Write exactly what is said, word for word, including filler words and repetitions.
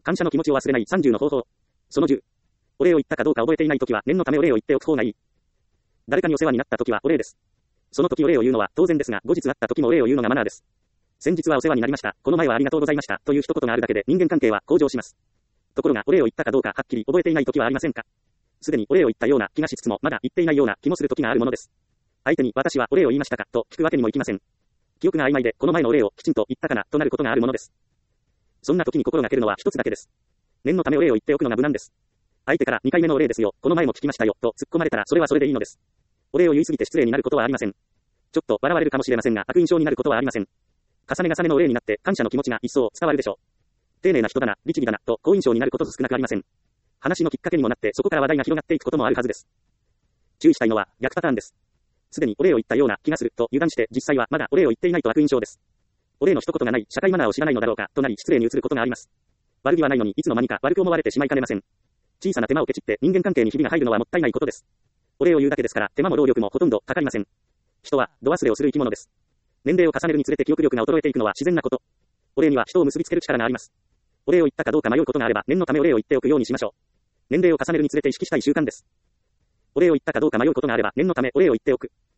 感謝の気持ちを忘れないさんじゅうの方法。そのじゅう。お礼を言ったかどうか覚えていないときは念のためお礼を言っておく方がいい。誰かにお世話になったときはお礼です。その時お礼を言うのは当然ですが、後日会った時もお礼を言うのがマナーです。先日はお世話になりました。この前はありがとうございました。という一言があるだけで人間関係は向上します。ところがお礼を言ったかどうかはっきり覚えていない時はありませんか。すでにお礼を言ったような気がしつつもまだ言っていないような気もする時があるものです。相手に私はお礼を言いましたかと聞くわけにもいきません。記憶が曖昧でこの前のお礼をきちんと言ったかなとなることがあるものです。そんな時に心がけるのは一つだけです。念のためお礼を言っておくのが無難です。相手からにかいめのお礼ですよ、この前も聞きましたよと突っ込まれたらそれはそれでいいのです。お礼を言いすぎて失礼になることはありません。ちょっと笑われるかもしれませんが悪印象になることはありません。重ね重ねのお礼になって感謝の気持ちが一層伝わるでしょう。丁寧な人だな、律儀だなと好印象になること少なくありません。話のきっかけにもなってそこから話題が広がっていくこともあるはずです。注意したいのは逆パターンです。すでにお礼を言ったような気がすると油断して実際はまだお礼を言っていないと悪印象です。お礼の一言がない社会マナーを知らないのだろうかとなり失礼に移ることがあります。悪気はないのにいつの間にか悪く思われてしまいかねません。小さな手間をケチって人間関係にひびが入るのはもったいないことです。お礼を言うだけですから手間も労力もほとんどかかりません。人は度忘れをする生き物です。年齢を重ねるにつれて記憶力が衰えていくのは自然なこと。お礼には人を結びつける力があります。お礼を言ったかどうか迷うことがあれば念のためお礼を言っておくようにしましょう。年齢を重ねるにつれて意識したい習慣です。お礼を言ったかどうか迷うことがあれば念のためお礼を言っておく。